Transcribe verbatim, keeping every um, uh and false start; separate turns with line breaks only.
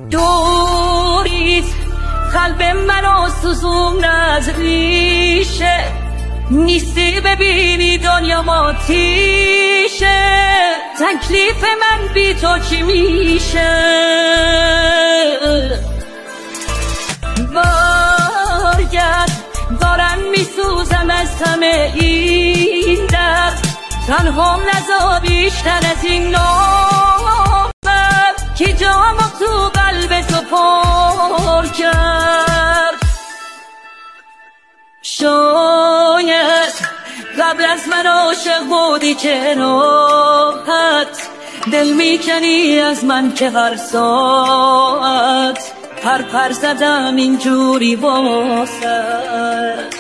دوریت قلب منو سوزون از ریشه، نیستی ببینی دنیا ماتیشه، تکلیف من بی تو چی میشه؟ برگرد دارم میسوزم از همه این درد، تنهام نزا بیشتر از این نامم که جامو تو قلب تو پر کرد. شاید قبل از من عاشق بودی که راحت دل میکنی از من که هر ساعت پر پر زدم اینجوری واسه